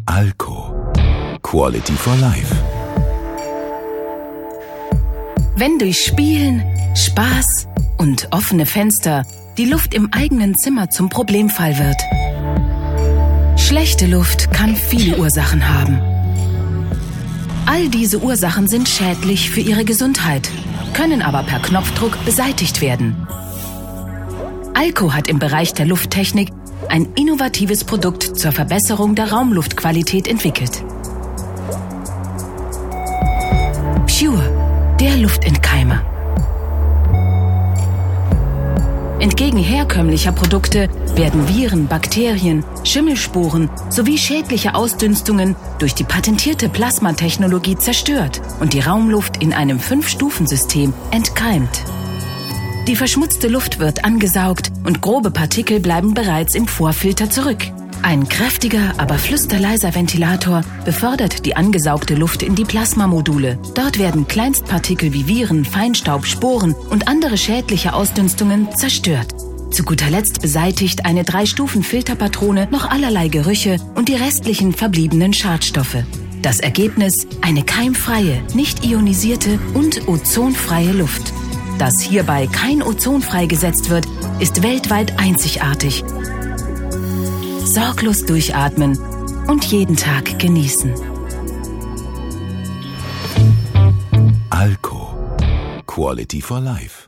ALCO. Quality for Life. Wenn durch Spielen, Spaß und offene Fenster die Luft im eigenen Zimmer zum Problemfall wird. Schlechte Luft kann viele Ursachen haben. All diese Ursachen sind schädlich für Ihre Gesundheit, können aber per Knopfdruck beseitigt werden. ALCO hat im Bereich der Lufttechnik ein innovatives Produkt zur Verbesserung der Raumluftqualität entwickelt. Pure, der Luftentkeimer. Entgegen herkömmlicher Produkte werden Viren, Bakterien, Schimmelsporen sowie schädliche Ausdünstungen durch die patentierte Plasmatechnologie zerstört und die Raumluft in einem 5-Stufen-System entkeimt. Die verschmutzte Luft wird angesaugt und grobe Partikel bleiben bereits im Vorfilter zurück. Ein kräftiger, aber flüsterleiser Ventilator befördert die angesaugte Luft in die Plasmamodule. Dort werden Kleinstpartikel wie Viren, Feinstaub, Sporen und andere schädliche Ausdünstungen zerstört. Zu guter Letzt beseitigt eine 3-Stufen-Filterpatrone noch allerlei Gerüche und die restlichen verbliebenen Schadstoffe. Das Ergebnis: eine keimfreie, nicht ionisierte und ozonfreie Luft. Dass hierbei kein Ozon freigesetzt wird, ist weltweit einzigartig. Sorglos durchatmen und jeden Tag genießen. ALCO. Quality for Life.